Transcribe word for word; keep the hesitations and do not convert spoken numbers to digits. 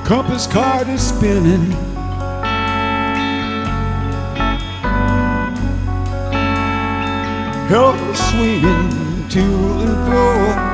compass card is spinning. Hell swinging to and fro.